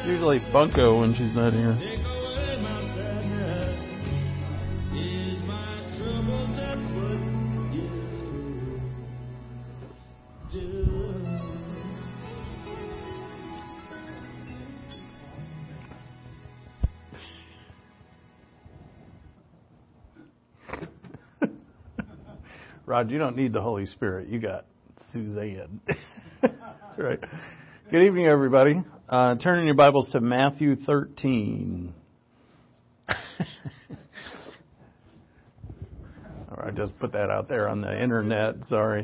usually Bunko when she's not here. Rod, you don't need the Holy Spirit. You got Suzanne. Right. Good evening, everybody. Turn in your Bibles to Matthew 13. All right, just put that out there on the internet. Sorry.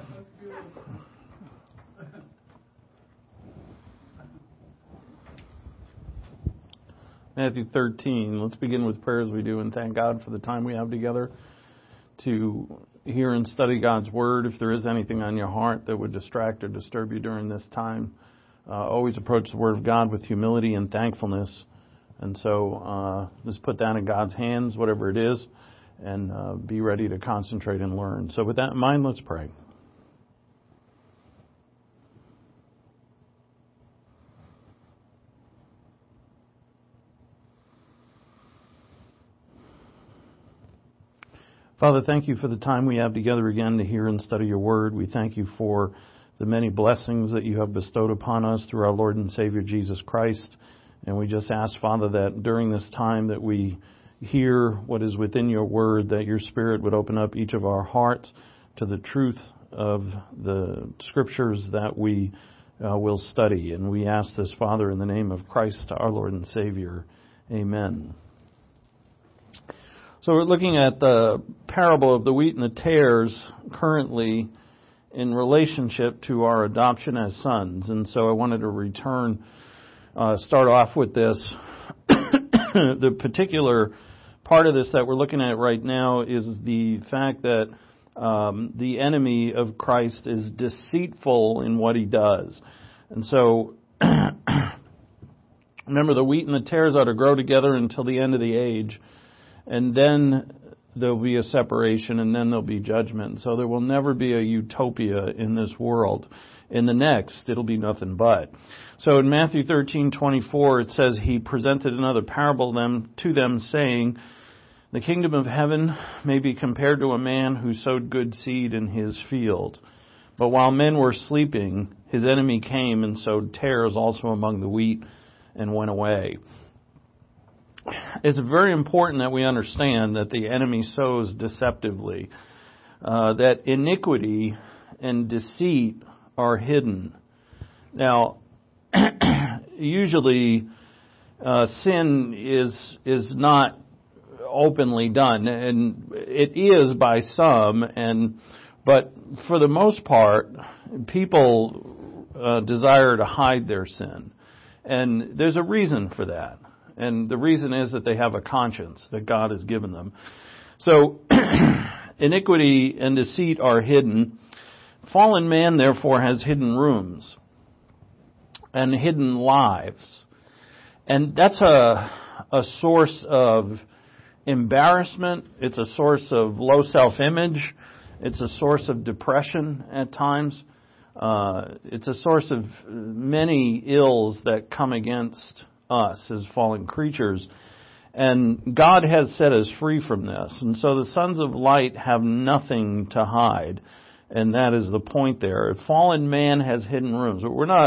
Matthew 13. Let's begin with prayer as we do and thank God for the time we have together to hear and study God's Word. If there is anything on your heart that would distract or disturb you during this time, always approach the Word of God with humility and thankfulness. And so just put that in God's hands, whatever it is, and be ready to concentrate and learn. So with that in mind, let's pray. Father, thank you for the time we have together again to hear and study your word. We thank you for the many blessings that you have bestowed upon us through our Lord and Savior Jesus Christ. And we just ask, Father, that during this time that we hear what is within your word, that your Spirit would open up each of our hearts to the truth of the scriptures that we will study. And we ask this, Father, in the name of Christ, our Lord and Savior. Amen. So we're looking at the parable of the wheat and the tares currently in relationship to our adoption as sons. And so I wanted to start off with this. The particular part of this that we're looking at right now is the fact that the enemy of Christ is deceitful in what he does. And so remember, the wheat and the tares are to grow together until the end of the age. And then there'll be a separation, and then there'll be judgment. So there will never be a utopia in this world. In the next, it'll be nothing but. So in Matthew 13:24, it says, he presented another parable to them, saying, the kingdom of heaven may be compared to a man who sowed good seed in his field. But while men were sleeping, his enemy came and sowed tares also among the wheat and went away. It's very important that we understand that the enemy sows deceptively, that iniquity and deceit are hidden. Now, usually sin is not openly done, and it is by some, but for the most part, people desire to hide their sin, and there's a reason for that. And the reason is that they have a conscience that God has given them. So, iniquity and deceit are hidden. Fallen man, therefore, has hidden rooms and hidden lives. And that's a source of embarrassment. It's a source of low self-image. It's a source of depression at times. It's a source of many ills that come against us as fallen creatures. And God has set us free from this. And so the sons of light have nothing to hide. And that is the point there. Fallen man has hidden rooms.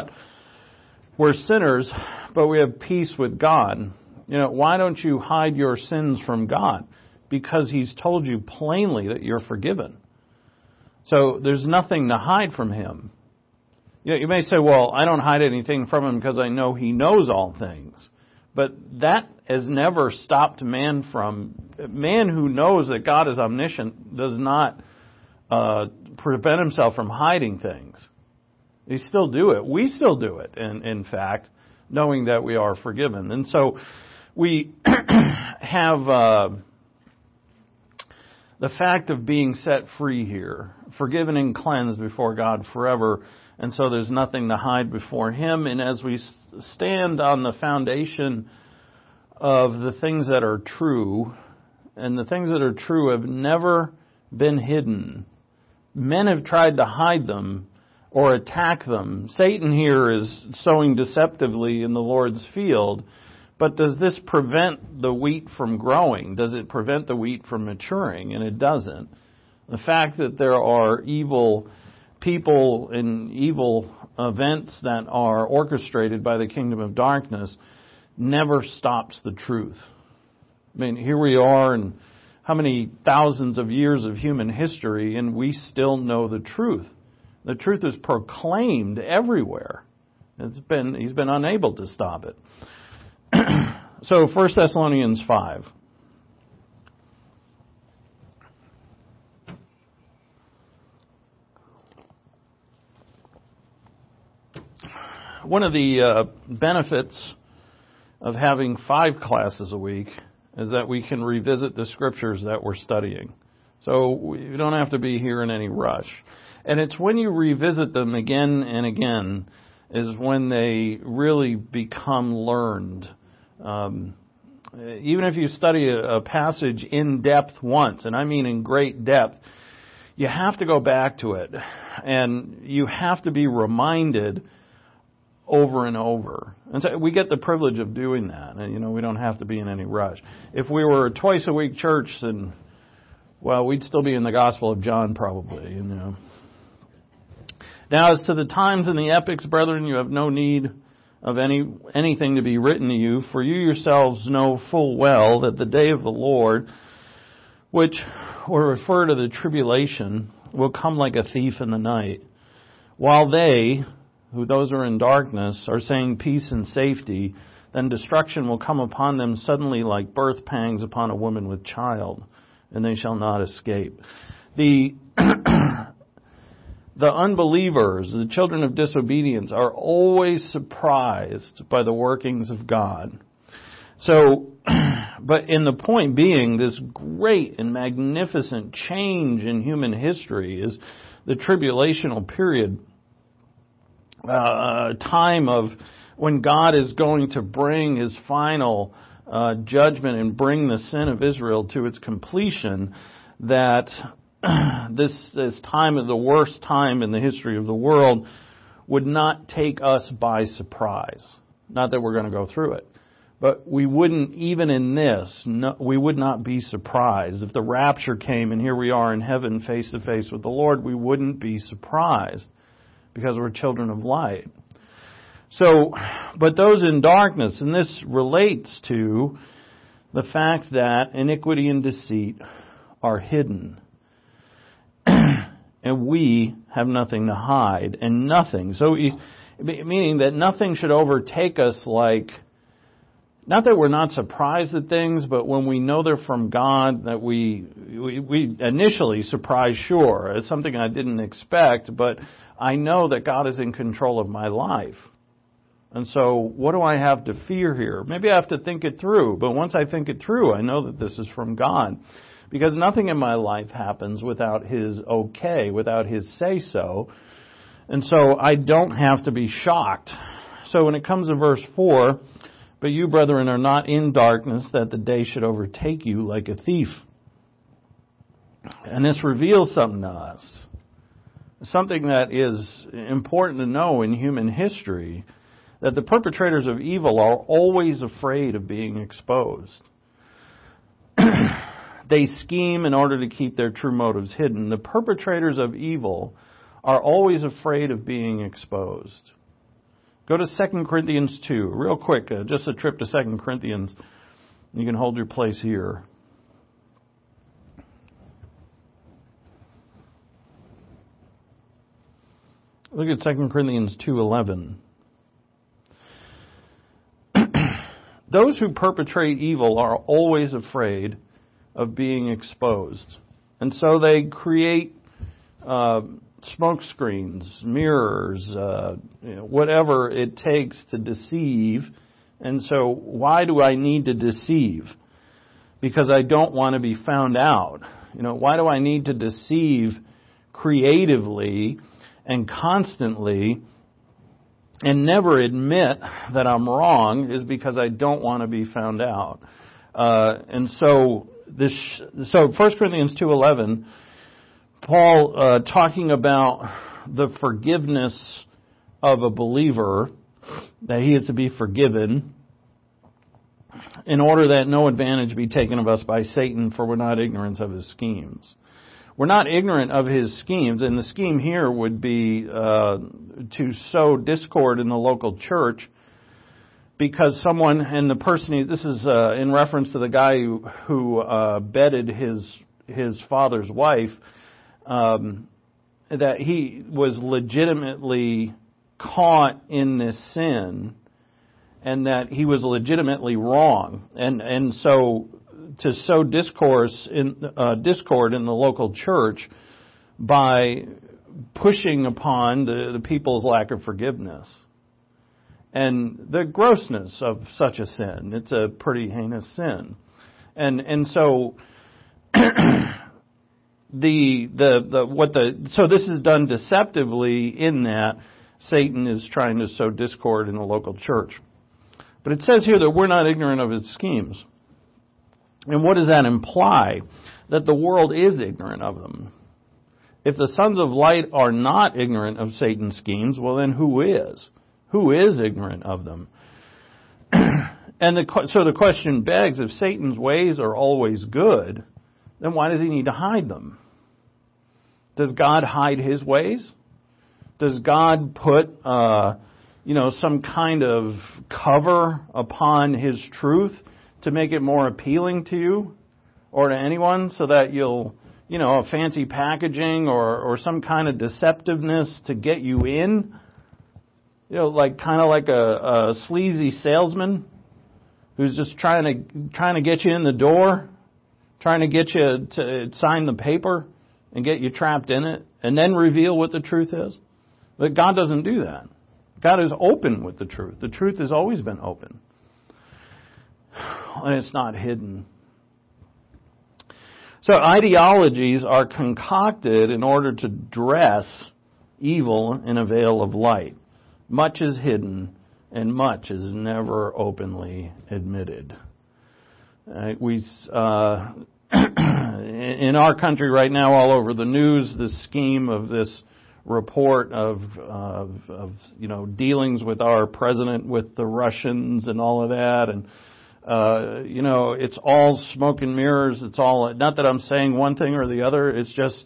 We're sinners, but we have peace with God. You know, why don't you hide your sins from God? Because He's told you plainly that you're forgiven. So there's nothing to hide from Him. You may say, well, I don't hide anything from Him because I know He knows all things. But that has never stopped man who knows that God is omniscient does not prevent himself from hiding things. They still do it. We still do it, in fact, knowing that we are forgiven. And so we have the fact of being set free here, forgiven and cleansed before God forever. And so there's nothing to hide before Him. And as we stand on the foundation of the things that are true, and the things that are true have never been hidden. Men have tried to hide them, or attack them. Satan here is sowing deceptively in the Lord's field, but does this prevent the wheat from growing? Does it prevent the wheat from maturing? And it doesn't. The fact that there are evil people and evil events that are orchestrated by the kingdom of darkness never stops the truth. I mean, here we are in how many thousands of years of human history, and we still know the truth. The truth is proclaimed everywhere. He's been unable to stop it. So 1 Thessalonians 5. One of the benefits of having 5 classes a week is that we can revisit the scriptures that we're studying. So you don't have to be here in any rush. And it's when you revisit them again and again is when they really become learned. Even if you study a passage in depth once, and I mean in great depth, you have to go back to it. And you have to be reminded over and over. And so we get the privilege of doing that. And, we don't have to be in any rush. If we were a twice a week church, then, well, we'd still be in the Gospel of John probably, Now, as to the times and the epochs, brethren, you have no need of anything to be written to you, for you yourselves know full well that the day of the Lord, which will refer to the tribulation, will come like a thief in the night. While they, those who are in darkness, are saying peace and safety, then destruction will come upon them suddenly like birth pangs upon a woman with child, and they shall not escape. The unbelievers, the children of disobedience, are always surprised by the workings of God. So, but in the point being, this great and magnificent change in human history is the tribulational period, time of when God is going to bring His final judgment and bring the sin of Israel to its completion, that this time is the worst time in the history of the world would not take us by surprise. Not that we're going to go through it. But we wouldn't, even in this, we would not be surprised. If the rapture came and here we are in heaven face to face with the Lord, we wouldn't be surprised because we're children of light. So, but those in darkness, and this relates to the fact that iniquity and deceit are hidden. And we have nothing to hide, and nothing. So, meaning that nothing should overtake us like, not that we're not surprised at things, but when we know they're from God, that we initially surprised, sure. It's something I didn't expect, but I know that God is in control of my life. And so, what do I have to fear here? Maybe I have to think it through, but once I think it through, I know that this is from God. Because nothing in my life happens without His okay, without His say-so. And so I don't have to be shocked. So when it comes to verse 4, but you, brethren, are not in darkness, that the day should overtake you like a thief. And this reveals something to us. Something that is important to know in human history, that the perpetrators of evil are always afraid of being exposed. They scheme in order to keep their true motives hidden. The perpetrators of evil are always afraid of being exposed. Go to 2 Corinthians 2. Real quick, just a trip to 2 Corinthians. You can hold your place here. Look at 2 Corinthians 2:11. Those who perpetrate evil are always afraid of being exposed. And so they create smoke screens, mirrors, whatever it takes to deceive. And so why do I need to deceive? Because I don't want to be found out. Why do I need to deceive creatively and constantly and never admit that I'm wrong? Is because I don't want to be found out. And so 1 Corinthians 2:11, Paul talking about the forgiveness of a believer, that he is to be forgiven, in order that no advantage be taken of us by Satan, for we're not ignorant of his schemes. We're not ignorant of his schemes, and the scheme here would be to sow discord in the local church, because someone, and the person, this is in reference to the guy who bedded his father's wife, that he was legitimately caught in this sin, and that he was legitimately wrong, and so to sow discord in the local church by pushing upon the people's lack of forgiveness and the grossness of such a sin. It's a pretty heinous sin, and so so this is done deceptively in that Satan is trying to sow discord in the local church. But it says here that we're not ignorant of his schemes. And what does that imply? That the world is ignorant of them. If the sons of light are not ignorant of Satan's schemes, well then who is? Who is ignorant of them? And so the question begs, if Satan's ways are always good, then why does he need to hide them? Does God hide his ways? Does God put some kind of cover upon his truth to make it more appealing to you or to anyone, so that you'll, a fancy packaging or some kind of deceptiveness to get you in? Kind of like a sleazy salesman who's just trying to get you in the door, trying to get you to sign the paper and get you trapped in it, and then reveal what the truth is. But God doesn't do that. God is open with the truth. The truth has always been open. And it's not hidden. So ideologies are concocted in order to dress evil in a veil of light. Much is hidden, and much is never openly admitted. In our country right now, all over the news, the scheme of this report of dealings with our president with the Russians and all of that, and it's all smoke and mirrors. It's all, not that I'm saying one thing or the other, it's just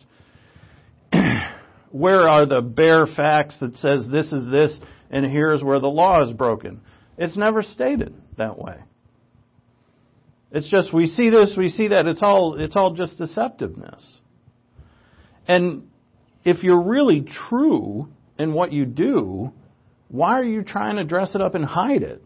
where are the bare facts that says this is this and here's where the law is broken? It's never stated that way. It's just we see this, we see that. It's all just deceptiveness. And if you're really true in what you do, why are you trying to dress it up and hide it?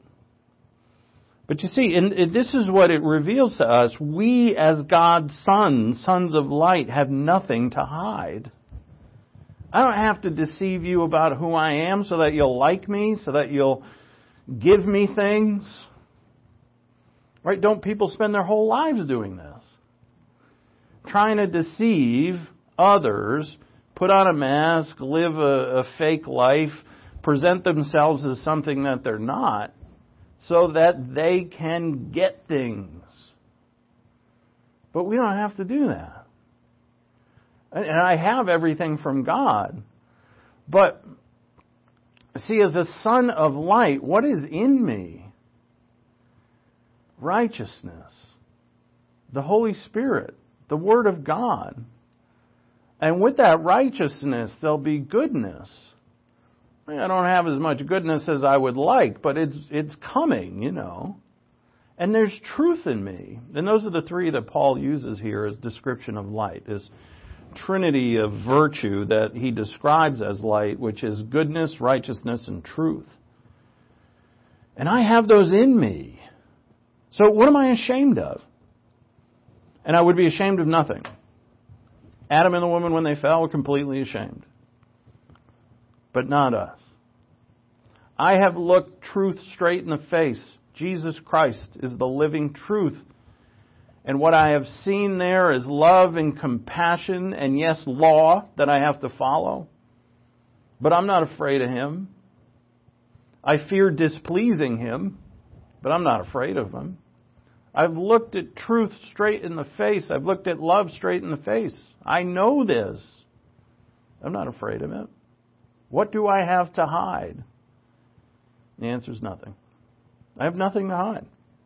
But you see, and this is what it reveals to us. We, as God's sons of light, have nothing to hide. I don't have to deceive you about who I am so that you'll like me, so that you'll give me things. Right? Don't people spend their whole lives doing this? Trying to deceive others, put on a mask, live a fake life, present themselves as something that they're not, so that they can get things. But we don't have to do that. And I have everything from God. But, see, as a son of light, what is in me? Righteousness, the Holy Spirit, the Word of God. And with that righteousness, there'll be goodness. I don't have as much goodness as I would like, but it's coming, And there's truth in me. And those are the three that Paul uses here as description of light. This trinity of virtue that he describes as light, which is goodness, righteousness, and truth. And I have those in me. So what am I ashamed of? And I would be ashamed of nothing. Adam and the woman, when they fell, were completely ashamed. But not us. I have looked truth straight in the face. Jesus Christ is the living truth. And what I have seen there is love and compassion and, yes, law that I have to follow. But I'm not afraid of Him. I fear displeasing Him, but I'm not afraid of Him. I've looked at truth straight in the face. I've looked at love straight in the face. I know this. I'm not afraid of it. What do I have to hide? The answer is nothing. I have nothing to hide.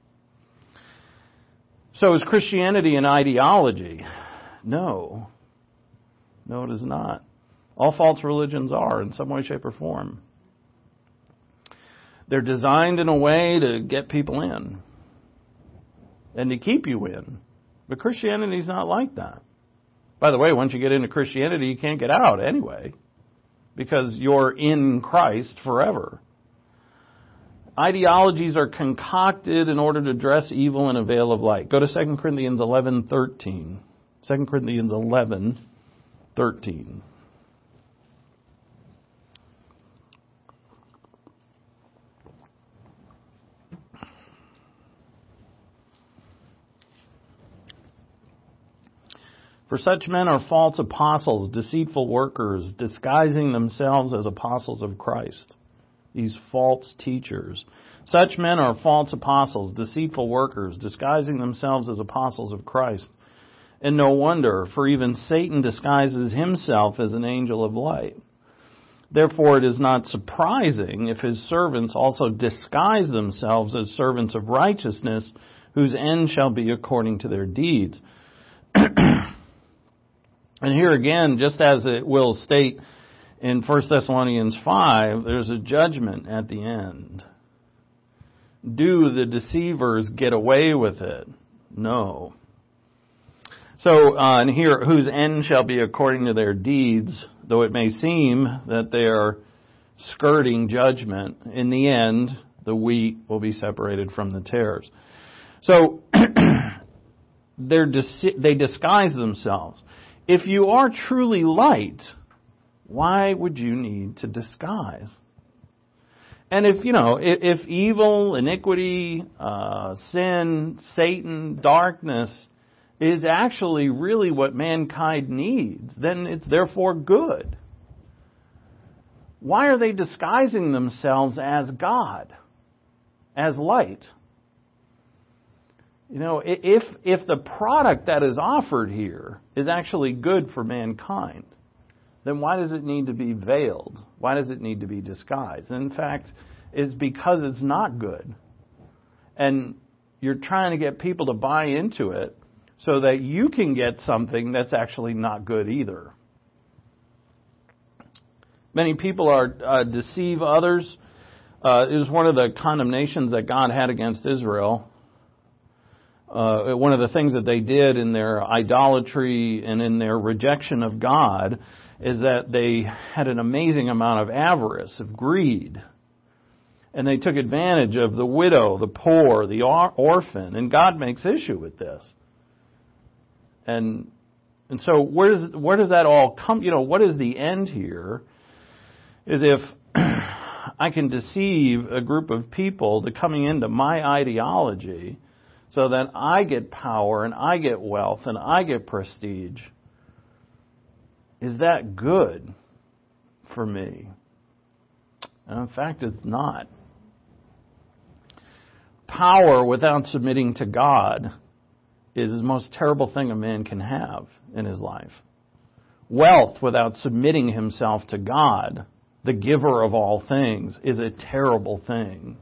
So is Christianity an ideology? No. No, it is not. All false religions are in some way, shape, or form. They're designed in a way to get people in and to keep you in. But Christianity is not like that. By the way, once you get into Christianity, you can't get out anyway because you're in Christ forever. Ideologies are concocted in order to address evil in a veil of light. Go to 2 Corinthians 11:13. 2 Corinthians 11:13. For such men are false apostles, deceitful workers, disguising themselves as apostles of Christ. These false teachers. Such men are false apostles, deceitful workers, disguising themselves as apostles of Christ. And no wonder, for even Satan disguises himself as an angel of light. Therefore it is not surprising if his servants also disguise themselves as servants of righteousness, whose end shall be according to their deeds. And here again, just as it will state in 1 Thessalonians 5, there's a judgment at the end. Do the deceivers get away with it? No. So, and here, whose end shall be according to their deeds, though it may seem that they are skirting judgment, in the end, the wheat will be separated from the tares. So, they disguise themselves. If you are truly light, why would you need to disguise? And if evil, iniquity, sin, Satan, darkness is actually really what mankind needs, then it's therefore good. Why are they disguising themselves as God, as light? If the product that is offered here is actually good for mankind, then why does it need to be veiled? Why does it need to be disguised? And in fact, it's because it's not good. And you're trying to get people to buy into it so that you can get something that's actually not good either. Many people deceive others. It was one of the condemnations that God had against Israel. One of the things that they did in their idolatry and in their rejection of God is that they had an amazing amount of avarice, of greed. And they took advantage of the widow, the poor, the orphan. And God makes issue with this. And so where does that all come? What is the end here? Is if I can deceive a group of people to coming into my ideology so that I get power and I get wealth and I get prestige. Is that good for me? And in fact, it's not. Power without submitting to God is the most terrible thing a man can have in his life. Wealth without submitting himself to God, the giver of all things, is a terrible thing.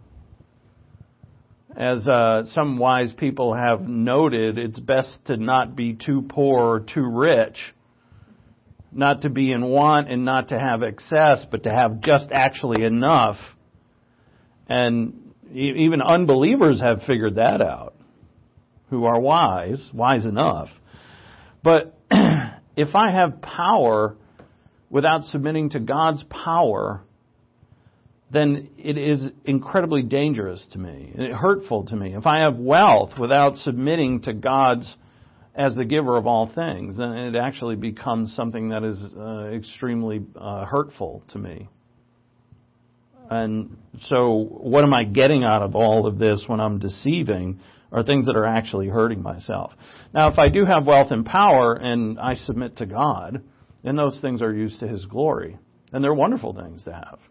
As some wise people have noted, it's best to not be too poor or too rich, not to be in want and not to have excess, but to have just actually enough. And even unbelievers have figured that out, who are wise enough. But if I have power without submitting to God's power, then it is incredibly dangerous to me, and hurtful to me. If I have wealth without submitting to God's as the giver of all things, then it actually becomes something that is extremely hurtful to me. And so what am I getting out of all of this when I'm deceiving are things that are actually hurting myself. Now, if I do have wealth and power and I submit to God, then those things are used to His glory. And they're wonderful things to have.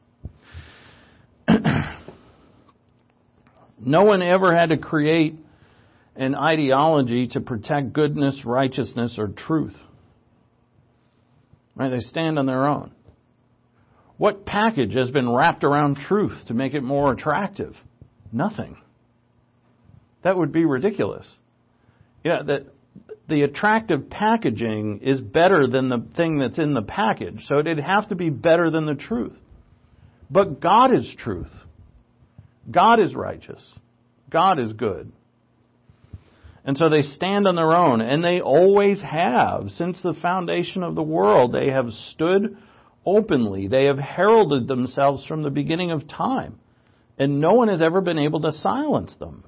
No one ever had to create an ideology to protect goodness, righteousness, or truth. Right? They stand on their own. What package has been wrapped around truth to make it more attractive? Nothing. That would be ridiculous. Yeah, that the attractive packaging is better than the thing that's in the package, so it'd have to be better than the truth. But God is truth. God is righteous. God is good. And so they stand on their own, and they always have. Since the foundation of the world, they have stood openly. They have heralded themselves from the beginning of time, and no one has ever been able to silence them.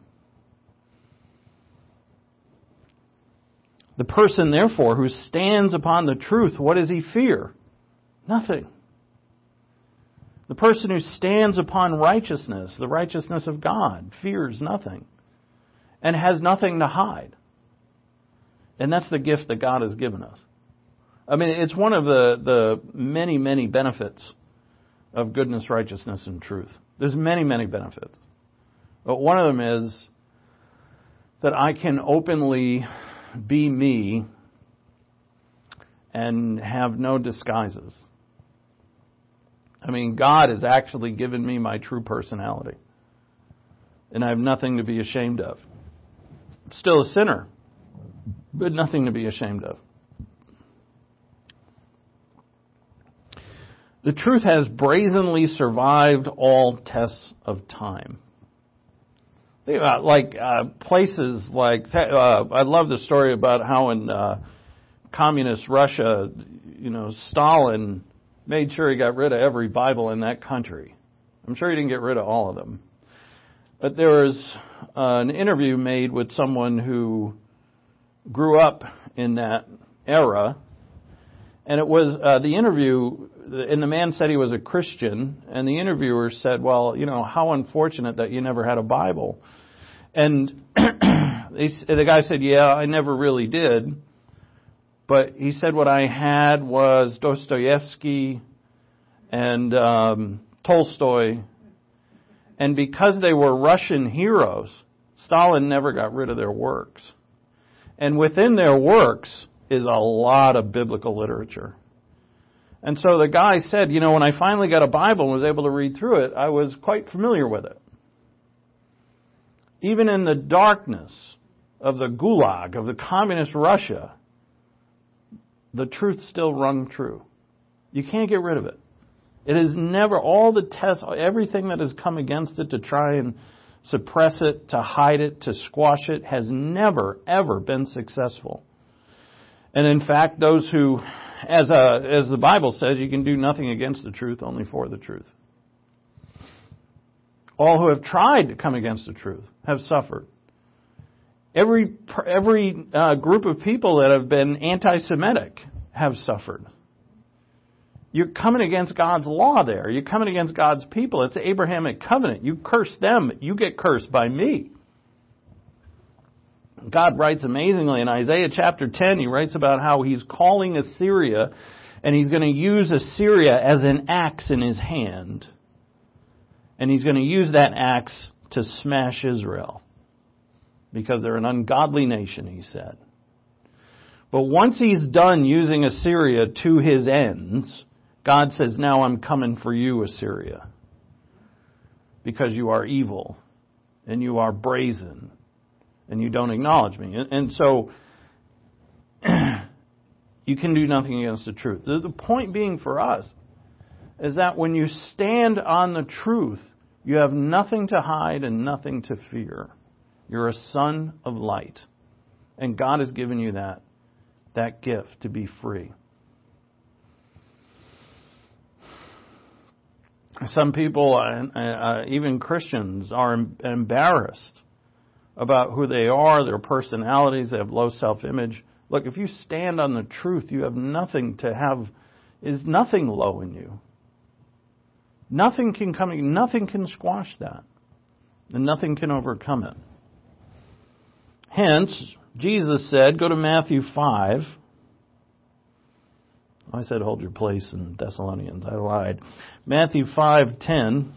The person, therefore, who stands upon the truth, what does he fear? Nothing. The person who stands upon righteousness, the righteousness of God, fears nothing and has nothing to hide. And that's the gift that God has given us. I mean, it's one of the many, many benefits of goodness, righteousness, and truth. There's many, many benefits. But one of them is that I can openly be me and have no disguises. I mean, God has actually given me my true personality. And I have nothing to be ashamed of. Still a sinner, but nothing to be ashamed of. The truth has brazenly survived all tests of time. Think about places like I love the story about how in communist Russia, Stalin made sure he got rid of every Bible in that country. I'm sure he didn't get rid of all of them. But there was an interview made with someone who grew up in that era, and it was the interview, and the man said he was a Christian, and the interviewer said, well, how unfortunate that you never had a Bible. And the guy said, yeah, I never really did. But he said what I had was Dostoevsky and Tolstoy. And because they were Russian heroes, Stalin never got rid of their works. And within their works is a lot of biblical literature. And so the guy said, when I finally got a Bible and was able to read through it, I was quite familiar with it. Even in the darkness of the Gulag, of the communist Russia, the truth still rung true. You can't get rid of it. It is never, all the tests, everything that has come against it to try and suppress it, to hide it, to squash it, has never, ever been successful. And in fact, those who, as the Bible says, you can do nothing against the truth, only for the truth. All who have tried to come against the truth have suffered. Every group of people that have been anti-Semitic have suffered. You're coming against God's law there. You're coming against God's people. It's the Abrahamic covenant. You curse them, you get cursed by me. God writes amazingly in Isaiah chapter 10, he writes about how he's calling Assyria, and he's going to use Assyria as an axe in his hand. And he's going to use that axe to smash Israel. Because they're an ungodly nation, he said. But once he's done using Assyria to his ends, God says, now I'm coming for you, Assyria. Because you are evil, and you are brazen, and you don't acknowledge me. And so, you can do nothing against the truth. The point being for us is that when you stand on the truth, you have nothing to hide and nothing to fear. You're a son of light. And God has given you that gift to be free. Some people, even Christians, are embarrassed about who they are, their personalities. They have low self-image. Look, if you stand on the truth, you have nothing to have, is nothing low in you. Nothing can squash that. And nothing can overcome it. Hence, Jesus said, go to Matthew 5. I said hold your place in Thessalonians. I lied. Matthew 5:10.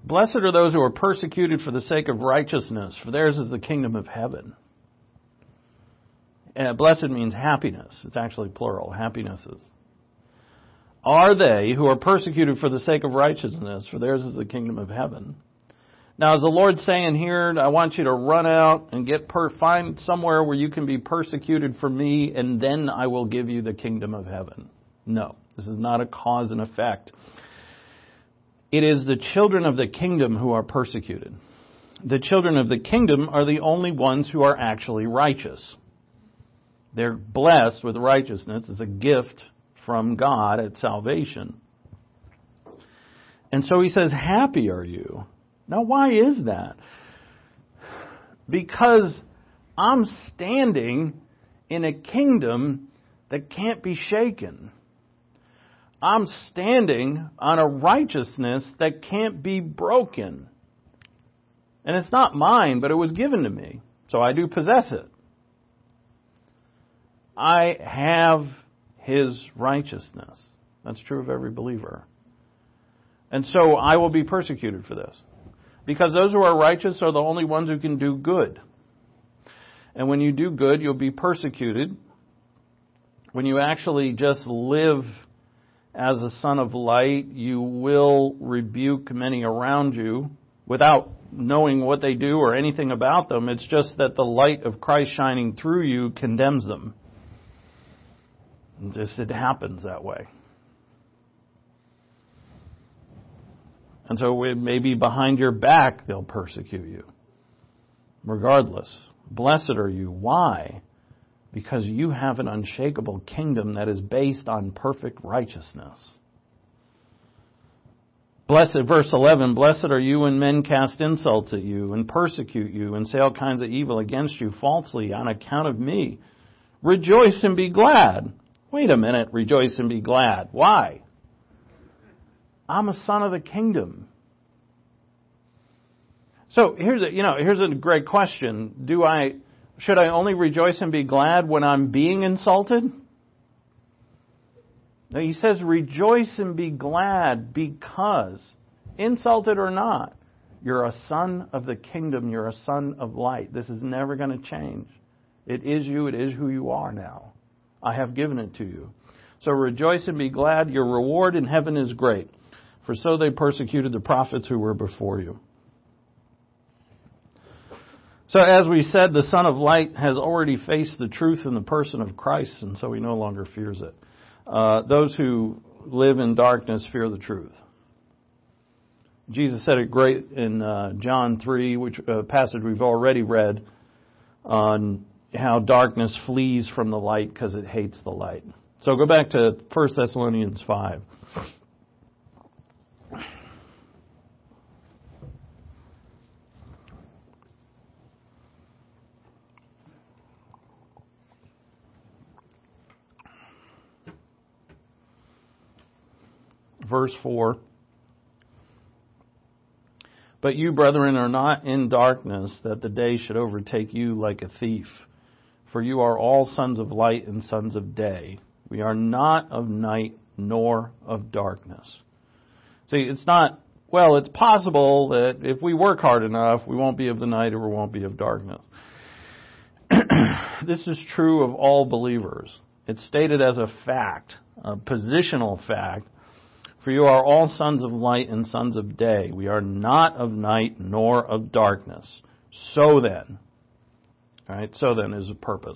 Blessed are those who are persecuted for the sake of righteousness, for theirs is the kingdom of heaven. And blessed means happiness. It's actually plural, happinesses. Are they who are persecuted for the sake of righteousness, for theirs is the kingdom of heaven. Now, is the Lord saying here, I want you to run out and find somewhere where you can be persecuted for me, and then I will give you the kingdom of heaven? No, this is not a cause and effect. It is the children of the kingdom who are persecuted. The children of the kingdom are the only ones who are actually righteous. They're blessed with righteousness. It's a gift from God at salvation. And so he says, happy are you. Now, why is that? Because I'm standing in a kingdom that can't be shaken. I'm standing on a righteousness that can't be broken. And it's not mine, but it was given to me, so I do possess it. I have His righteousness. That's true of every believer. And so I will be persecuted for this. Because those who are righteous are the only ones who can do good. And when you do good, you'll be persecuted. When you actually just live as a son of light, you will rebuke many around you without knowing what they do or anything about them. It's just that the light of Christ shining through you condemns them. It happens that way. And so maybe behind your back they'll persecute you. Regardless. Blessed are you. Why? Because you have an unshakable kingdom that is based on perfect righteousness. Blessed, verse 11, blessed are you when men cast insults at you and persecute you and say all kinds of evil against you falsely on account of me. Rejoice and be glad. Wait a minute, rejoice and be glad. Why? I'm a son of the kingdom. So here's a great question. Should I only rejoice and be glad when I'm being insulted? Now he says rejoice and be glad because, insulted or not, you're a son of the kingdom, you're a son of light. This is never going to change. It is you, it is who you are now. I have given it to you. So rejoice and be glad, your reward in heaven is great. For so they persecuted the prophets who were before you. So as we said, the Son of Light has already faced the truth in the person of Christ, and so he no longer fears it. Those who live in darkness fear the truth. Jesus said it great in John 3, which a passage we've already read, on how darkness flees from the light because it hates the light. So go back to 1 Thessalonians 5. Verse 4. But you, brethren, are not in darkness, that the day should overtake you like a thief. For you are all sons of light and sons of day. We are not of night nor of darkness. See, it's possible that if we work hard enough, we won't be of the night or we won't be of darkness. This is true of all believers. It's stated as a fact, a positional fact. For you are all sons of light and sons of day. We are not of night nor of darkness. So then, all right, so then is a purpose.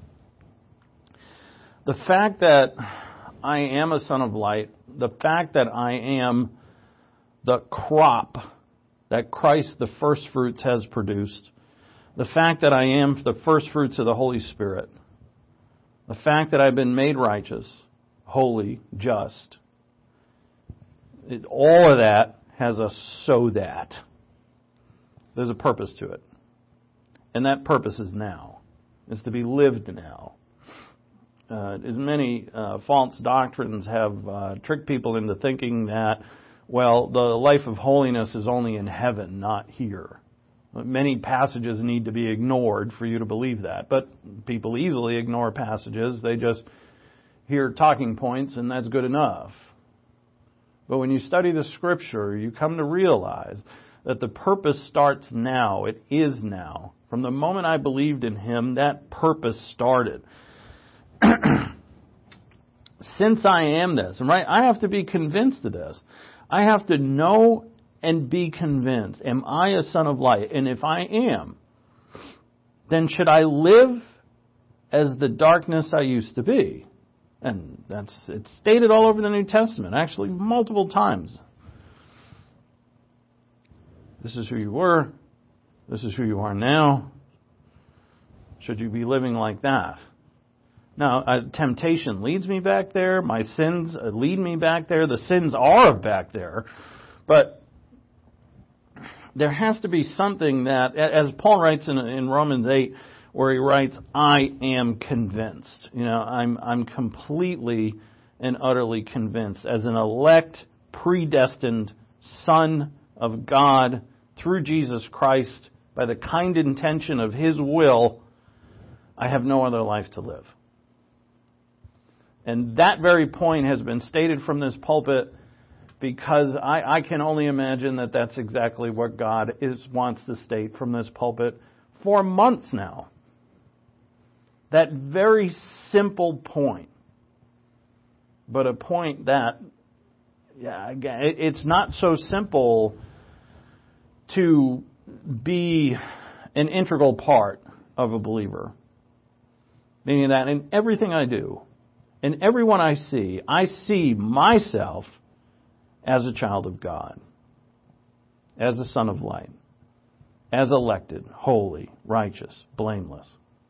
The fact that I am a son of light, the fact that I am the crop that Christ, the first fruits, has produced, the fact that I am the first fruits of the Holy Spirit, the fact that I've been made righteous, holy, just, all of that has a so that. There's a purpose to it. And that purpose is now. It's to be lived now. As many false doctrines have tricked people into thinking that, well, the life of holiness is only in heaven, not here. Many passages need to be ignored for you to believe that. But people easily ignore passages. They just hear talking points and that's good enough. But when you study the Scripture, you come to realize that the purpose starts now. It is now. From the moment I believed in Him, that purpose started. Since I am this, right? I have to be convinced of this. I have to know and be convinced. Am I a son of light? And if I am, then should I live as the darkness I used to be? And it's stated all over the New Testament, actually multiple times. This is who you were. This is who you are now. Should you be living like that? Now, temptation leads me back there. My sins lead me back there. The sins are back there. But there has to be something that, as Paul writes in Romans 8, where he writes, I am convinced. I'm completely and utterly convinced. As an elect, predestined Son of God through Jesus Christ, by the kind intention of His will, I have no other life to live. And that very point has been stated from this pulpit because I can only imagine that that's exactly what God wants to state from this pulpit for months now. That very simple point. But a point that, it's not so simple to be an integral part of a believer. Meaning that in everything I do, in everyone I see myself as a child of God, as a son of light, as elected, holy, righteous, blameless.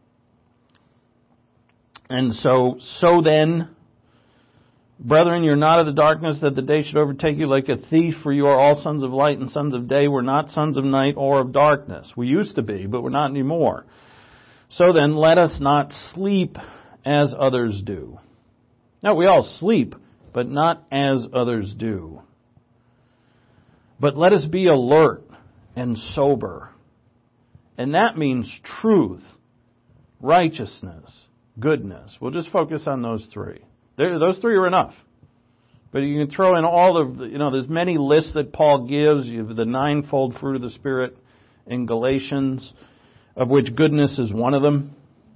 And so then, brethren, you're not of the darkness, that the day should overtake you like a thief, for you are all sons of light and sons of day. We're not sons of night or of darkness. We used to be, but we're not anymore. So then, let us not sleep as others do. Now, we all sleep, but not as others do. But let us be alert and sober. And that means truth, righteousness, goodness. We'll just focus on those three. Those three are enough. But you can throw in all of there's many lists that Paul gives. You have the ninefold fruit of the Spirit in Galatians, of which goodness is one of them.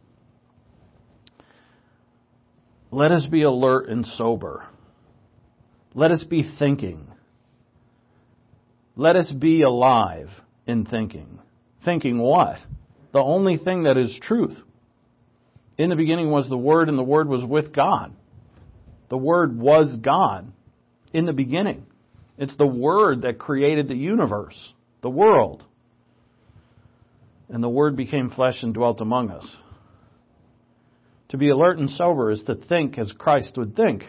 Let us be alert and sober. Let us be thinking. Let us be alive in thinking. Thinking what? The only thing that is truth. In the beginning was the Word, and the Word was with God. The Word was God in the beginning. It's the Word that created the universe, the world. And the Word became flesh and dwelt among us. To be alert and sober is to think as Christ would think.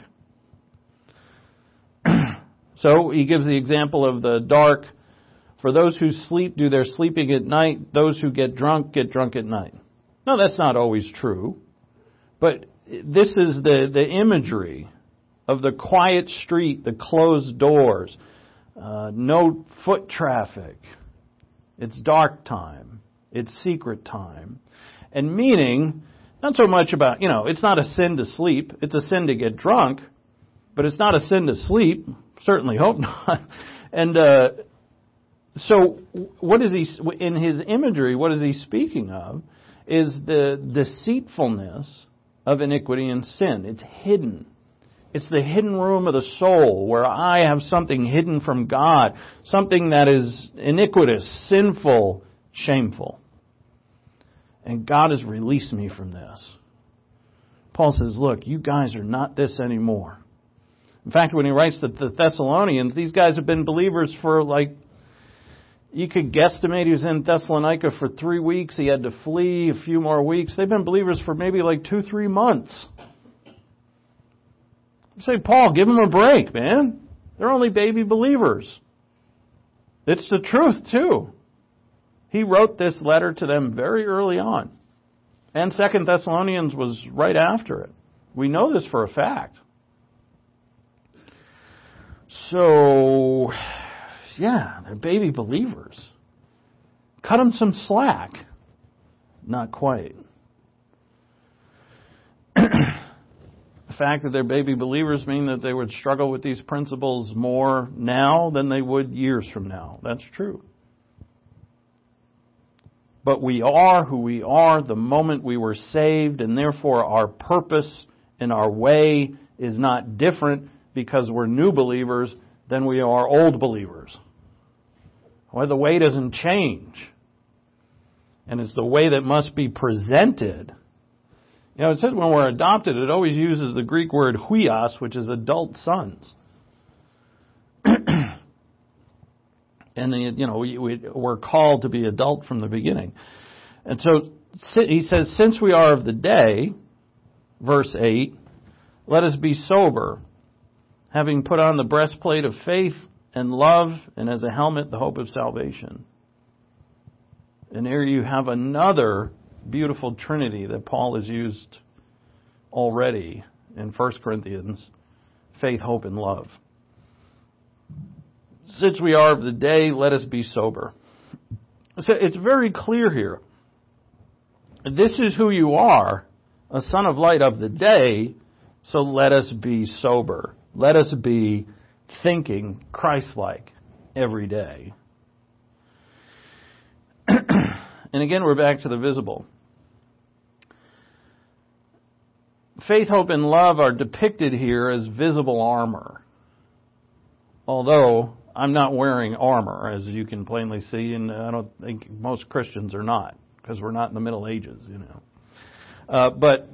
So he gives the example of the dark. For those who sleep do their sleeping at night. Those who get drunk at night. No, that's not always true. But this is the imagery of the quiet street, the closed doors, no foot traffic. It's dark time. It's secret time. And meaning, not so much about, it's not a sin to sleep. It's a sin to get drunk. But it's not a sin to sleep. Certainly hope not. And so what is he, in his imagery, what is he speaking of is the deceitfulness of iniquity and sin. It's hidden. It's the hidden room of the soul where I have something hidden from God, something that is iniquitous, sinful, shameful. And God has released me from this. Paul says, look, you guys are not this anymore. In fact, when he writes to the Thessalonians, these guys have been believers for you could guesstimate he was in Thessalonica for 3 weeks. He had to flee a few more weeks. They've been believers for maybe 2-3 months. You say, Paul, give them a break, man. They're only baby believers. It's the truth, too. He wrote this letter to them very early on. And 2 Thessalonians was right after it. We know this for a fact. So, yeah, they're baby believers. Cut them some slack. Not quite. fact that they're baby believers mean that they would struggle with these principles more now than they would years from now. That's true. But we are who we are the moment we were saved, and therefore our purpose and our way is not different because we're new believers than we are old believers. Well, the way doesn't change. And it's the way that must be presented. You know, it says when we're adopted, it always uses the Greek word huios, which is adult sons. And, we're called to be adult from the beginning. And so he says, since we are of the day, verse 8, let us be sober, having put on the breastplate of faith and love, and as a helmet, the hope of salvation. And here you have another beautiful trinity that Paul has used already in 1 Corinthians, faith, hope, and love. Since we are of the day, let us be sober. So it's very clear here. This is who you are, a son of light of the day, so let us be sober. Let us be thinking Christ-like every day. And again, we're back to the visible. Faith, hope, and love are depicted here as visible armor. Although I'm not wearing armor, as you can plainly see, and I don't think most Christians are not, because we're not in the Middle Ages, But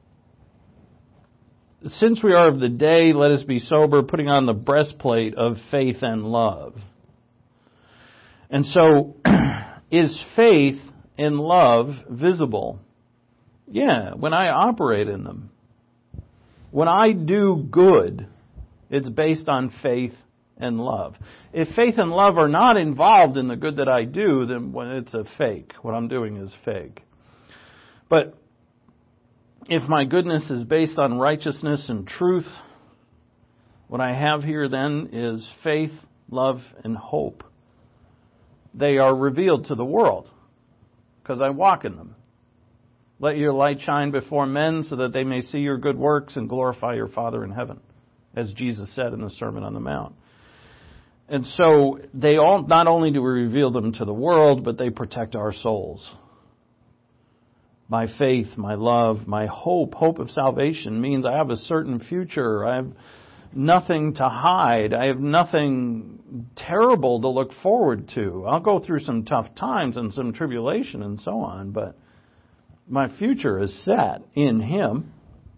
since we are of the day, let us be sober, putting on the breastplate of faith and love. And so, is faith and love visible? Yeah, when I operate in them. When I do good, it's based on faith and love. If faith and love are not involved in the good that I do, then it's a fake. What I'm doing is fake. But if my goodness is based on righteousness and truth, what I have here then is faith, love, and hope. They are revealed to the world because I walk in them. Let your light shine before men so that they may see your good works and glorify your Father in heaven, as Jesus said in the Sermon on the Mount. And so they all, not only do we reveal them to the world, but they protect our souls. My faith, my love, my hope of salvation means I have a certain future. I have nothing to hide. I have nothing terrible to look forward to. I'll go through some tough times and some tribulation and so on, but my future is set in Him.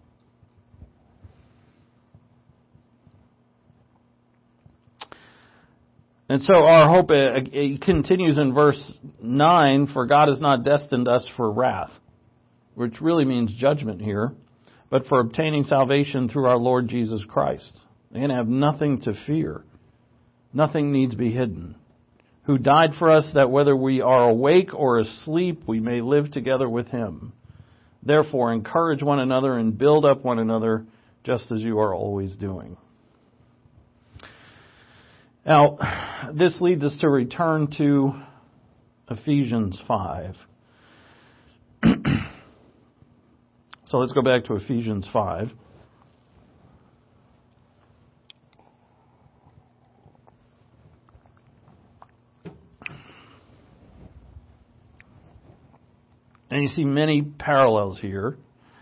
And so our hope it continues in verse 9, for God has not destined us for wrath, which really means judgment here, but for obtaining salvation through our Lord Jesus Christ. They're going to have nothing to fear. Nothing needs to be hidden. Who died for us that whether we are awake or asleep, we may live together with Him. Therefore, encourage one another and build up one another, just as you are always doing. Now, this leads us to return to Ephesians 5. So let's go back to Ephesians 5. And you see many parallels here.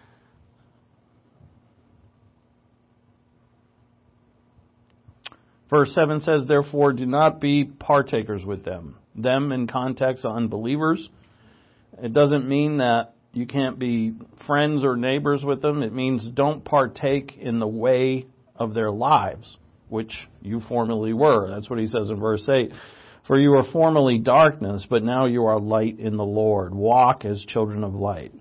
Verse 7 says, therefore, do not be partakers with them. Them in context of unbelievers. It doesn't mean that you can't be friends or neighbors with them. It means don't partake in the way of their lives, which you formerly were. That's what he says in verse 8. For you were formerly darkness, but now you are light in the Lord. Walk as children of light.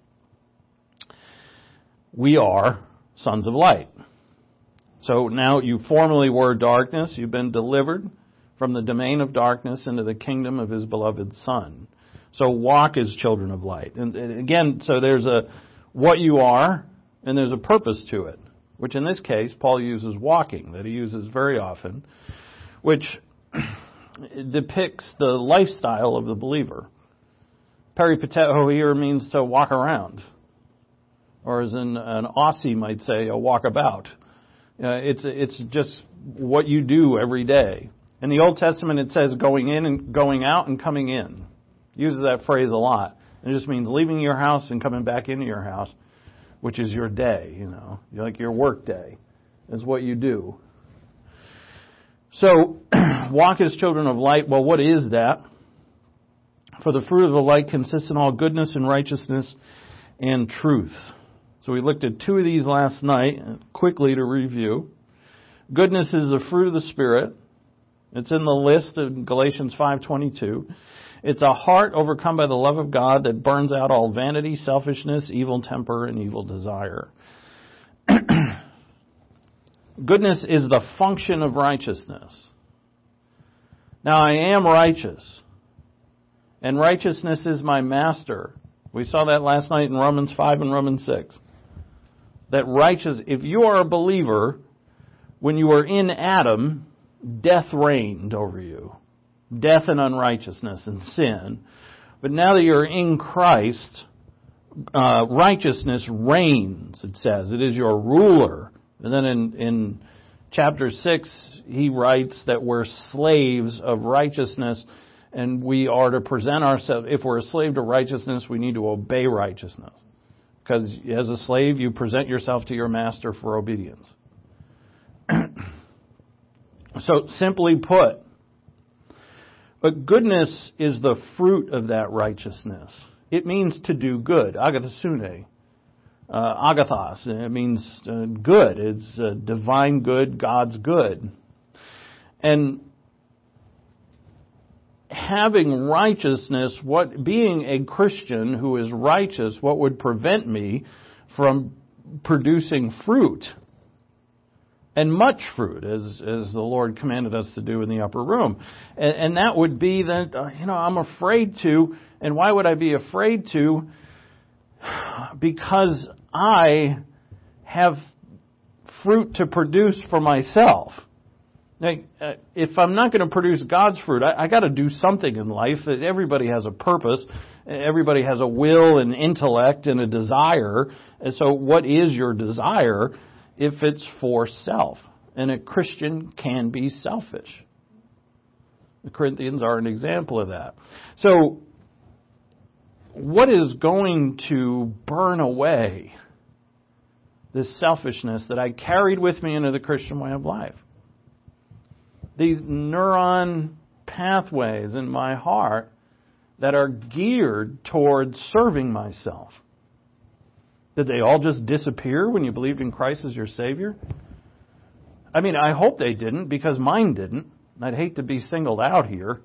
We are sons of light. So now you formerly were darkness. You've been delivered from the domain of darkness into the kingdom of His beloved Son. So walk as children of light. And again, so there's a what you are, and there's a purpose to it, which in this case, Paul uses walking, that he uses very often, which depicts the lifestyle of the believer. Peripateo here means to walk around. or as an Aussie might say, a walkabout. It's just what you do every day. In the Old Testament, it says going in and going out and coming in. It uses that phrase a lot. It just means leaving your house and coming back into your house, which is your day, like your work day is what you do. So, walk as children of light. Well, what is that? For the fruit of the light consists in all goodness and righteousness and truth. So we looked at two of these last night, quickly to review. Goodness is the fruit of the Spirit. It's in the list of Galatians 5:22. It's a heart overcome by the love of God that burns out all vanity, selfishness, evil temper, and evil desire. Goodness is the function of righteousness. Now, I am righteous, and righteousness is my master. We saw that last night in Romans 5 and Romans 6. That if you are a believer, when you were in Adam, death reigned over you. Death and unrighteousness and sin. But now that you're in Christ, righteousness reigns, it says. It is your ruler. And then in chapter 6, he writes that we're slaves of righteousness, and we are to present ourselves. If we're a slave to righteousness, we need to obey righteousness. Because as a slave, you present yourself to your master for obedience. So, simply put, but goodness is the fruit of that righteousness. It means to do good. Agathosune. Agathos. It means good. It's divine good, God's good. And having righteousness, being a Christian who is righteous, what would prevent me from producing fruit? And much fruit, as the Lord commanded us to do in the upper room. And that would be that, I'm afraid to. And why would I be afraid to? Because I have fruit to produce for myself. Now, if I'm not going to produce God's fruit, I got to do something in life. Everybody has a purpose. Everybody has a will and intellect and a desire. And so what is your desire if it's for self? And a Christian can be selfish. The Corinthians are an example of that. So what is going to burn away this selfishness that I carried with me into the Christian way of life? These neuron pathways in my heart that are geared towards serving myself. Did they all just disappear when you believed in Christ as your Savior? I mean, I hope they didn't, because mine didn't. I'd hate to be singled out here.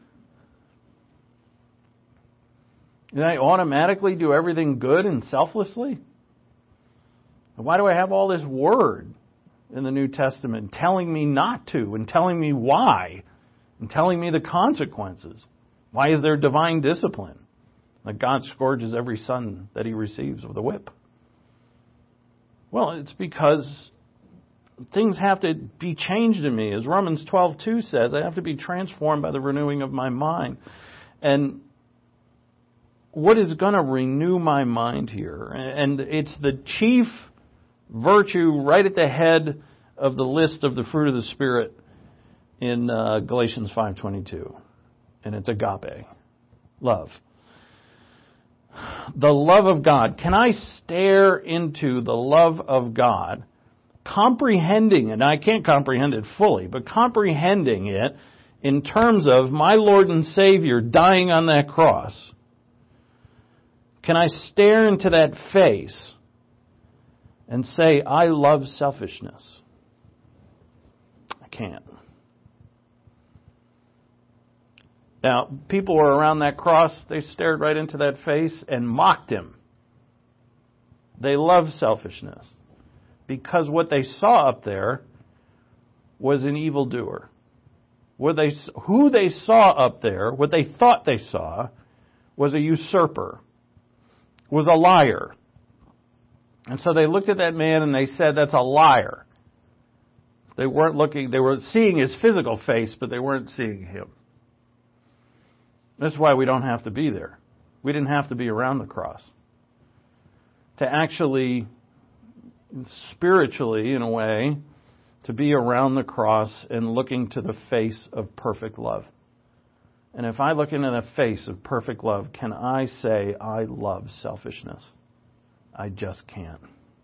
Did I automatically do everything good and selflessly? Why do I have all this word in the New Testament telling me not to, and telling me why, and telling me the consequences? Why is there divine discipline? That God scourges every son that he receives with a whip. Well, it's because things have to be changed in me. As Romans 12:2 says, I have to be transformed by the renewing of my mind. And what is going to renew my mind here? And it's the chief virtue right at the head of the list of the fruit of the Spirit in Galatians 5:22. And it's agape, love. The love of God. Can I stare into the love of God, comprehending it? And I can't comprehend it fully, but comprehending it in terms of my Lord and Savior dying on that cross. Can I stare into that face and say, I love selfishness? I can't. Now, people were around that cross, they stared right into that face and mocked him. They loved selfishness because what they saw up there was an evildoer. Who they saw up there, what they thought they saw, was a usurper, was a liar. And so they looked at that man and they said, that's a liar. They were seeing his physical face, but they weren't seeing him. That's why we don't have to be there. We didn't have to be around the cross. to actually, spiritually in a way, to be around the cross and looking to the face of perfect love. And if I look into the face of perfect love, can I say I love selfishness? I just can't.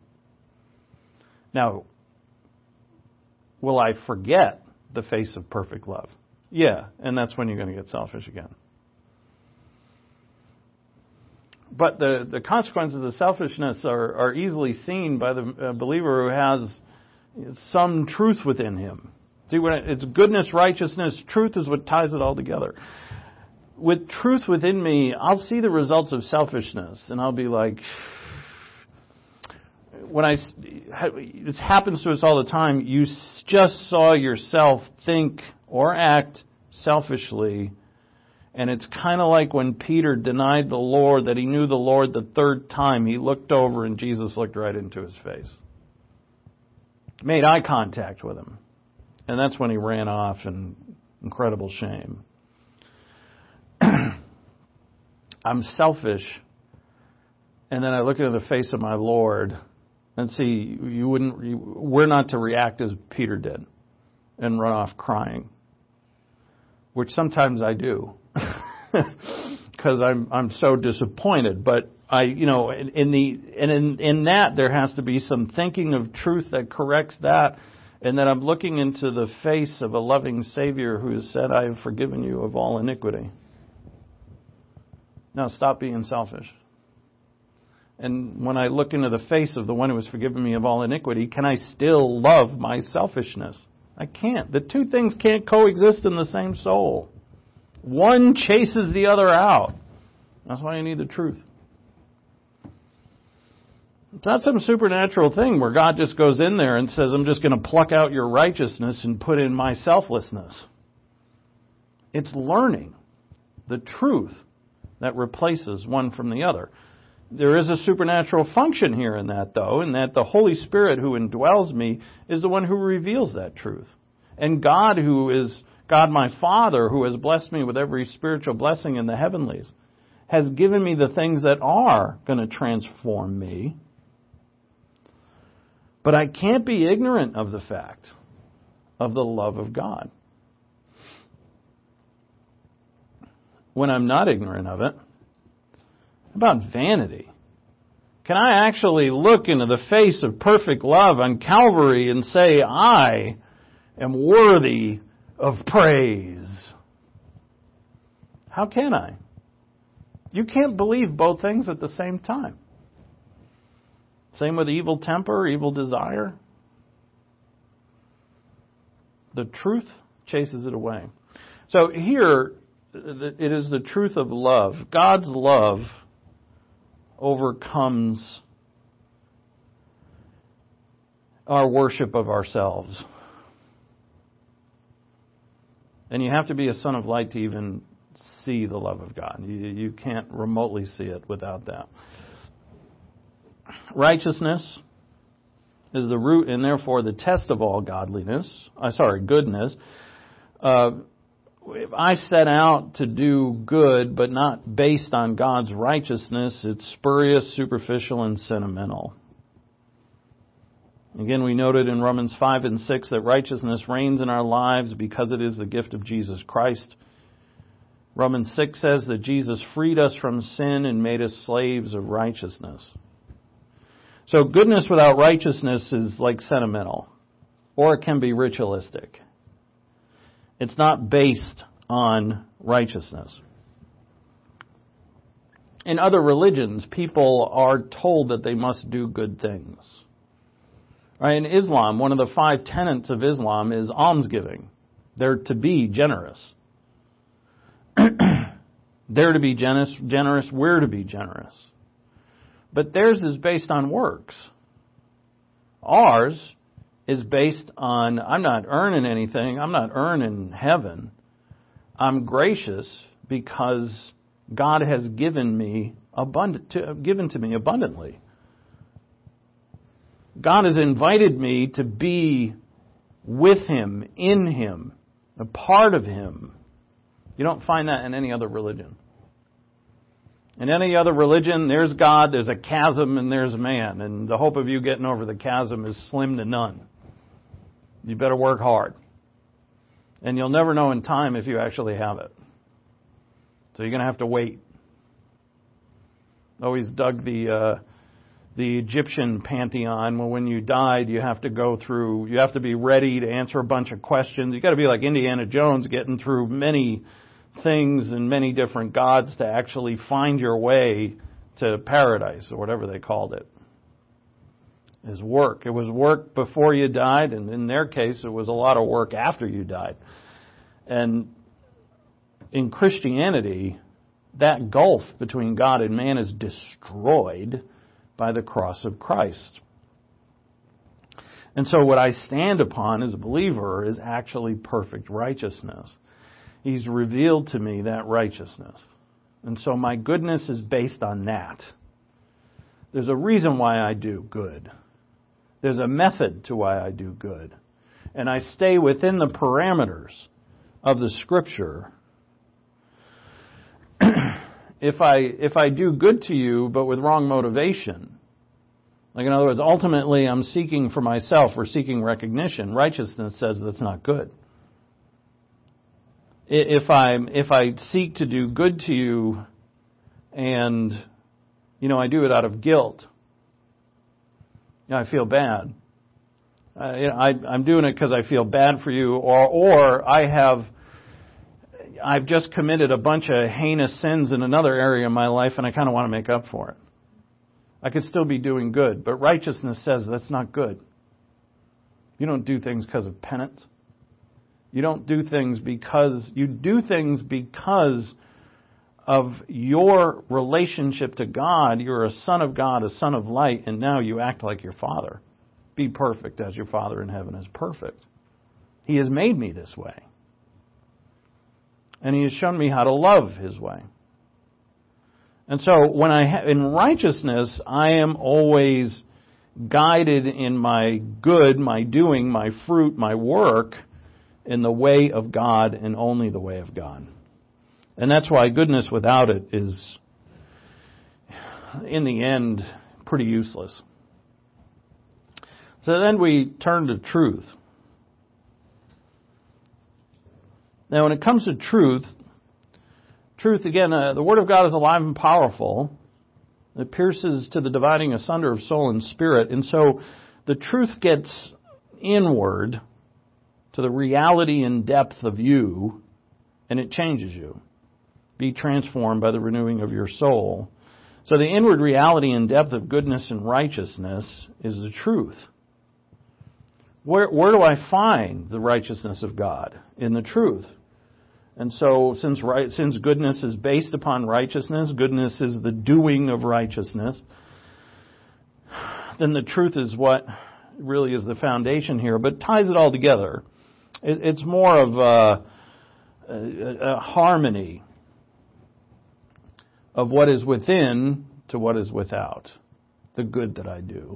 Now, will I forget the face of perfect love? Yeah, and that's when you're going to get selfish again. But the consequences of selfishness are easily seen by the believer who has some truth within him. See, when it's goodness, righteousness, truth is what ties it all together. With truth within me, I'll see the results of selfishness, and I'll be like, this happens to us all the time, you just saw yourself think or act selfishly. And it's kind of like when Peter denied the Lord, that he knew the Lord the third time. He looked over and Jesus looked right into his face. Made eye contact with him. And that's when he ran off in incredible shame. I'm selfish. And then I look into the face of my Lord and see, we're not to react as Peter did and run off crying. Which sometimes I do. Because I'm so disappointed, but in that there has to be some thinking of truth that corrects that, and that I'm looking into the face of a loving Savior who has said, I have forgiven you of all iniquity. Now stop being selfish. And when I look into the face of the one who has forgiven me of all iniquity, can I still love my selfishness? I can't. The two things can't coexist in the same soul. One chases the other out. That's why you need the truth. It's not some supernatural thing where God just goes in there and says, I'm just going to pluck out your righteousness and put in my selflessness. It's learning the truth that replaces one from the other. There is a supernatural function here in that, though, in that the Holy Spirit who indwells me is the one who reveals that truth. And God, who is God my Father, who has blessed me with every spiritual blessing in the heavenlies, has given me the things that are going to transform me. But I can't be ignorant of the fact of the love of God. When I'm not ignorant of it, about vanity. Can I actually look into the face of perfect love on Calvary and say, I am worthy of praise? How can I? You can't believe both things at the same time. Same with evil temper, evil desire. The truth chases it away. So here, it is the truth of love. God's love overcomes our worship of ourselves. And you have to be a son of light to even see the love of God. You can't remotely see it without that. Righteousness is the root and therefore the test of all goodness. If I set out to do good but not based on God's righteousness, it's spurious, superficial, and sentimental. Again, we noted in Romans 5 and 6 that righteousness reigns in our lives because it is the gift of Jesus Christ. Romans 6 says that Jesus freed us from sin and made us slaves of righteousness. So goodness without righteousness is like sentimental, or it can be ritualistic. It's not based on righteousness. In other religions, people are told that they must do good things. Right? In Islam, one of the 5 tenets of Islam is almsgiving. They're to be generous. They're to be generous, we're to be generous. But theirs is based on works. Ours is based on, I'm not earning anything, I'm not earning heaven. I'm gracious because God has given to me abundantly. God has invited me to be with Him, in Him, a part of Him. You don't find that in any other religion. In any other religion, there's God, there's a chasm, and there's man. And the hope of you getting over the chasm is slim to none. You better work hard. And you'll never know in time if you actually have it. So you're going to have to wait. Always dug the Egyptian pantheon. Well, when you died, you have to be ready to answer a bunch of questions. You got to be like Indiana Jones, getting through many things and many different gods to actually find your way to paradise, or whatever they called it. It was work. It was work before you died, and in their case, it was a lot of work after you died. And in Christianity, that gulf between God and man is destroyed by the cross of Christ. And so what I stand upon as a believer is actually perfect righteousness. He's revealed to me that righteousness. And so my goodness is based on that. There's a reason why I do good. There's a method to why I do good. And I stay within the parameters of the Scripture. If I do good to you, but with wrong motivation, like in other words, ultimately I'm seeking for myself or seeking recognition, righteousness says that's not good. If I seek to do good to you and, I do it out of guilt, I feel bad. I'm doing it because I feel bad for you, or I've just committed a bunch of heinous sins in another area of my life and I kind of want to make up for it. I could still be doing good, but righteousness says that's not good. You don't do things because of penance. You don't do things because of your relationship to God. You're a son of God, a son of light, and now you act like your Father. Be perfect as your Father in heaven is perfect. He has made me this way. And He has shown me how to love His way. And so when in righteousness, I am always guided in my good, my doing, my fruit, my work, in the way of God and only the way of God. And that's why goodness without it is, in the end, pretty useless. So then we turn to truth. Now when it comes to truth again, the Word of God is alive and powerful. It pierces to the dividing asunder of soul and spirit. And so the truth gets inward to the reality and depth of you, and it changes you. Be transformed by the renewing of your soul. So the inward reality and depth of goodness and righteousness is the truth. Where do I find the righteousness of God? In the truth. And so since goodness is based upon righteousness, goodness is the doing of righteousness, then the truth is what really is the foundation here, but ties it all together. It's more of a harmony of what is within to what is without, the good that I do.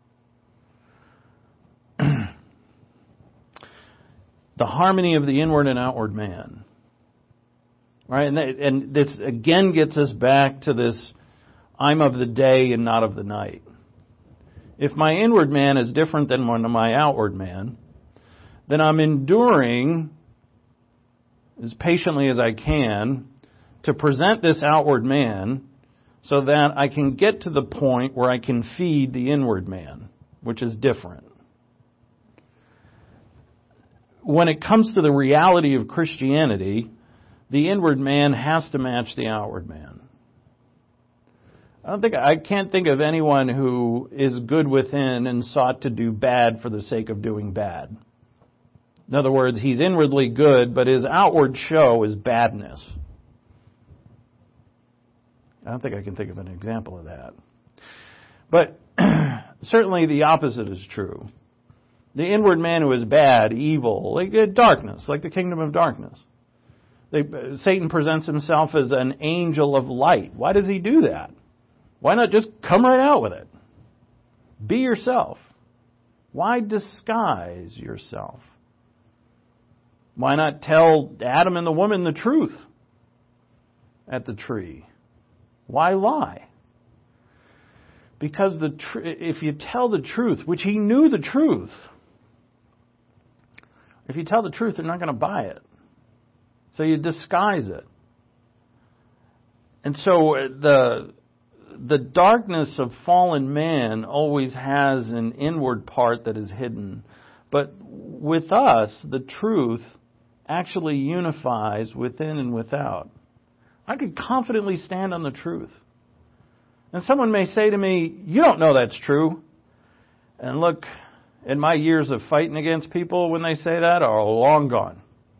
The harmony of the inward and outward man. Right? And this again gets us back to this, I'm of the day and not of the night. If my inward man is different than my outward man, then I'm enduring as patiently as I can to present this outward man so that I can get to the point where I can feed the inward man, which is different. When it comes to the reality of Christianity, the inward man has to match the outward man. I can't think of anyone who is good within and sought to do bad for the sake of doing bad. In other words, he's inwardly good, but his outward show is badness. I don't think I can think of an example of that. But certainly the opposite is true. The inward man who is bad, evil, like darkness, like the kingdom of darkness. Satan presents himself as an angel of light. Why does he do that? Why not just come right out with it? Be yourself. Why disguise yourself? Why not tell Adam and the woman the truth at the tree? Why lie? Because if you tell the truth, which he knew the truth, if you tell the truth, they're not going to buy it. So you disguise it. And so the darkness of fallen man always has an inward part that is hidden. But with us, the truth actually unifies within and without. I could confidently stand on the truth. And someone may say to me, you don't know that's true. And look, in my years of fighting against people when they say that are long gone.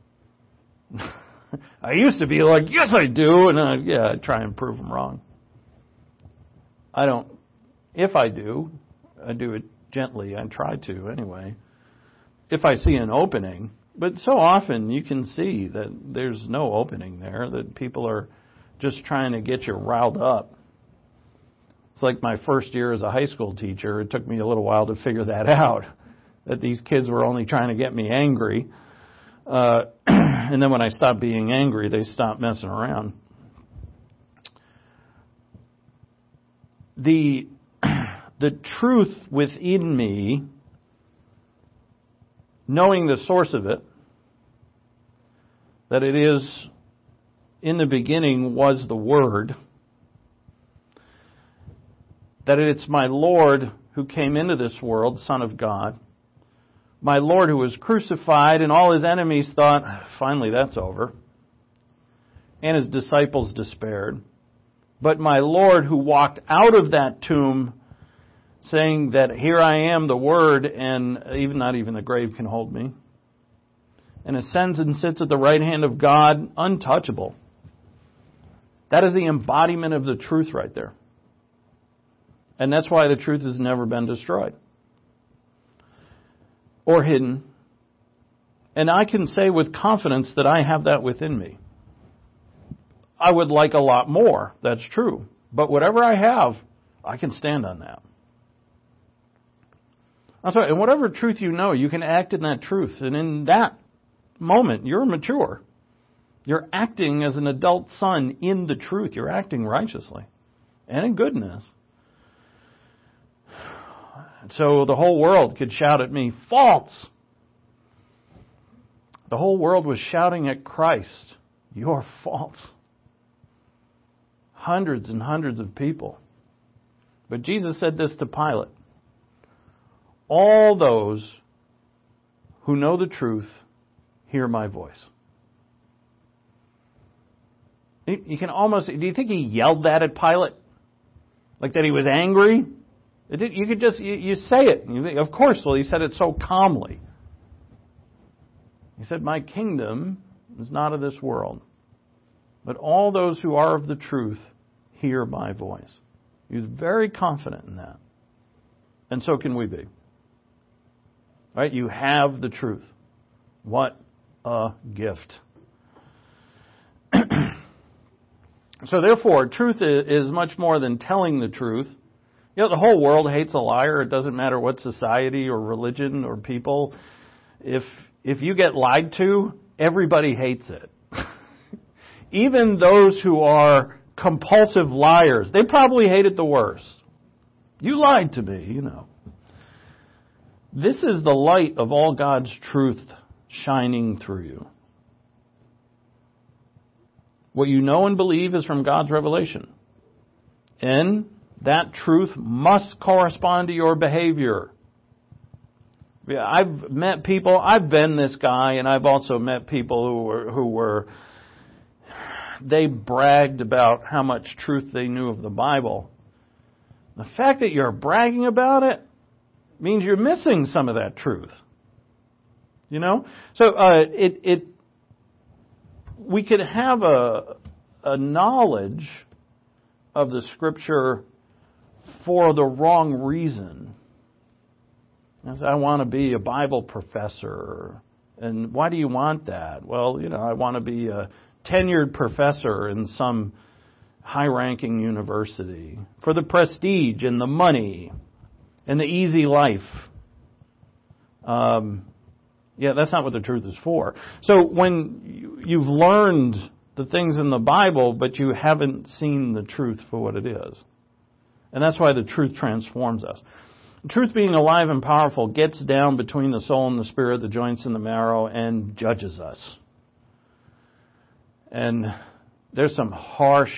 I used to be like, yes, I do. And I try and prove them wrong. I don't. If I do it gently. I try to anyway. If I see an opening. But so often you can see that there's no opening there, that people are just trying to get you riled up. It's like my first year as a high school teacher. It took me a little while to figure that out, that these kids were only trying to get me angry. And then when I stopped being angry, they stopped messing around. The truth within me, knowing the source of it, that it is, in the beginning was the Word, that it's my Lord who came into this world, Son of God, my Lord who was crucified, and all his enemies thought, finally that's over, and his disciples despaired. But my Lord who walked out of that tomb saying that here I am, the Word, and not even the grave can hold me, and ascends and sits at the right hand of God, untouchable. That is the embodiment of the truth right there. And that's why the truth has never been destroyed or hidden. And I can say with confidence that I have that within me. I would like a lot more, that's true. But whatever I have, I can stand on that. That's right. And whatever truth you know, you can act in that truth. And in that moment, you're mature. You're acting as an adult son in the truth. You're acting righteously and in goodness. So the whole world could shout at me, false. The whole world was shouting at Christ, you're false. Hundreds and hundreds of people. But Jesus said this to Pilate. All those who know the truth hear my voice. You can almost, do you think he yelled that at Pilate? Like that he was angry? You could just, you say it. And you think, of course, well, he said it so calmly. He said, my kingdom is not of this world. But all those who are of the truth hear my voice. He was very confident in that. And so can we be. Right? You have the truth. What a gift. So therefore, truth is much more than telling the truth. You know, the whole world hates a liar. It doesn't matter what society or religion or people. If you get lied to, everybody hates it. Even those who are compulsive liars, they probably hate it the worst. You lied to me, you know. This is the light of all God's truth shining through you. What you know and believe is from God's revelation. And that truth must correspond to your behavior. I've met people, I've been this guy, and I've also met people who were they bragged about how much truth they knew of the Bible. The fact that you're bragging about it means you're missing some of that truth. You know? So we could have a knowledge of the Scripture for the wrong reason. As I want to be a Bible professor. And why do you want that? Well, you know, I want to be a tenured professor in some high-ranking university for the prestige and the money and the easy life. Yeah, that's not what the truth is for. So when you've learned the things in the Bible, but you haven't seen the truth for what it is. And that's why the truth transforms us. Truth, being alive and powerful, gets down between the soul and the spirit, the joints and the marrow, and judges us. And there's some harsh,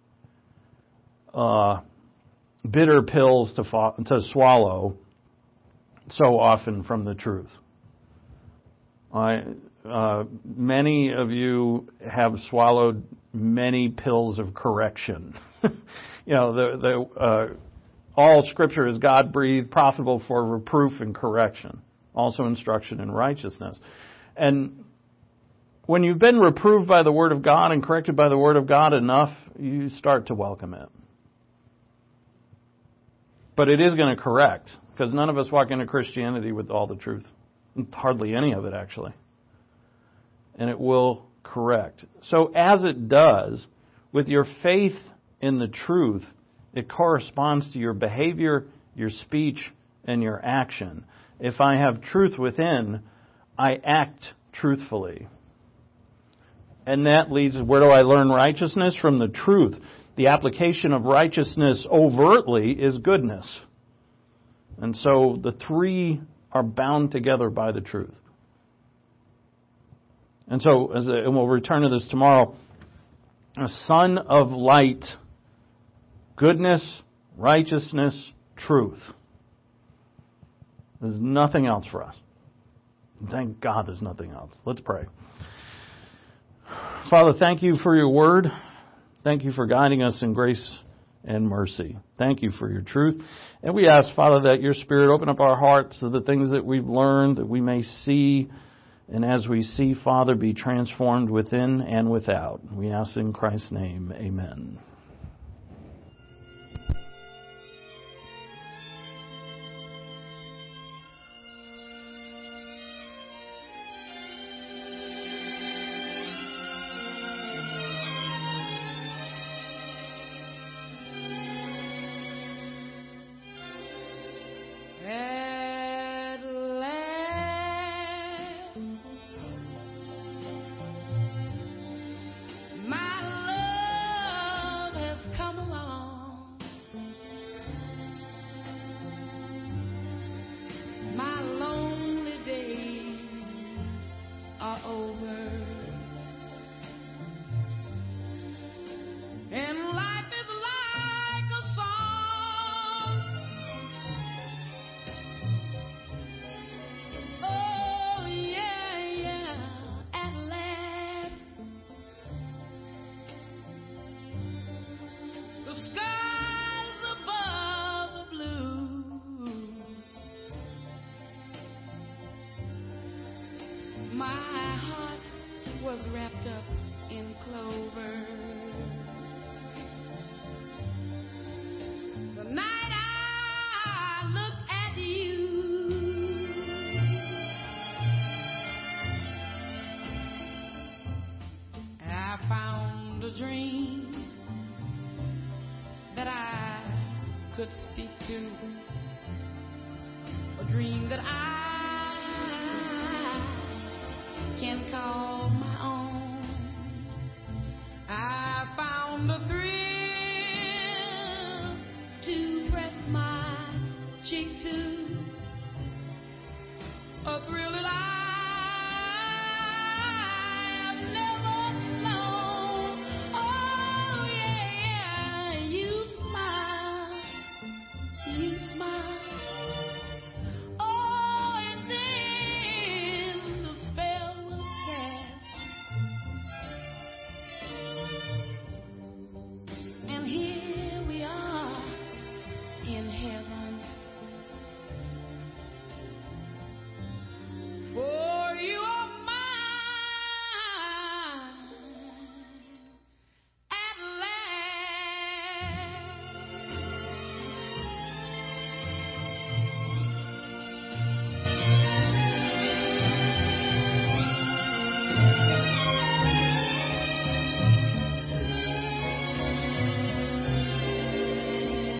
bitter pills to swallow so often from the truth. Many of you have swallowed many pills of correction. All Scripture is God-breathed, profitable for reproof and correction, also instruction in righteousness. And when you've been reproved by the Word of God and corrected by the Word of God enough, you start to welcome it. But it is going to correct, because none of us walk into Christianity with all the truth. Hardly any of it, actually. And it will correct. So as it does, with your faith in the truth, it corresponds to your behavior, your speech, and your action. If I have truth within, I act truthfully. And that leads, where do I learn righteousness? From the truth. The application of righteousness overtly is goodness. And so the three are bound together by the truth. And so, and we'll return to this tomorrow, a son of light, goodness, righteousness, truth. There's nothing else for us. Thank God there's nothing else. Let's pray. Father, thank you for your word. Thank you for guiding us in grace and mercy. Thank you for your truth. And we ask, Father, that your Spirit open up our hearts to the things that we've learned, that we may see, and as we see, Father, be transformed within and without. We ask in Christ's name, amen. My heart was wrapped up in clover. The night I looked at you, I found a dream that I could speak to, a dream that I